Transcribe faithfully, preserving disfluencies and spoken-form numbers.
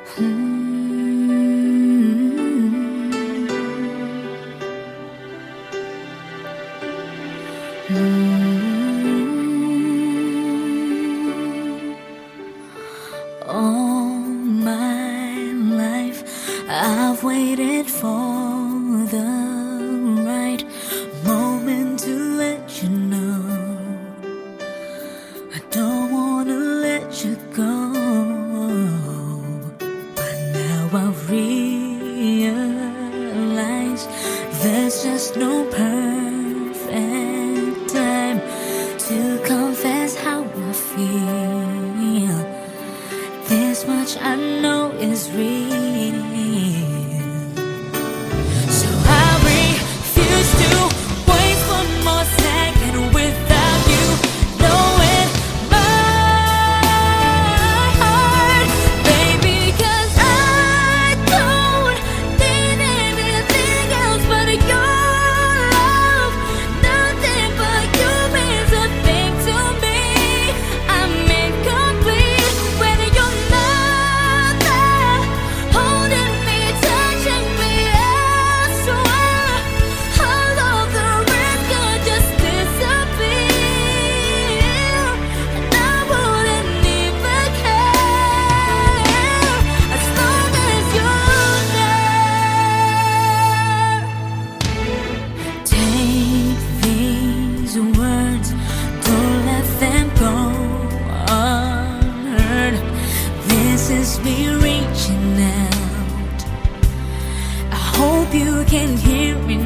All my life I've waited for the right moment to let you know I don't wanna let you go. But now I realize there's just no perfect time to confess how I feel. This much I know is real. So I refuse to waste one more second without you knowing my heart, baby, 'cause I don't need anything else but your love. Nothing but you means a thing to me. I'm incomplete when you're not there, holding me, touching me. I swear all of the rest could just disappear, and I wouldn't even care as long as you're there. Take these words, don't let them go unheard. This is me reaching out. I hope you can hear me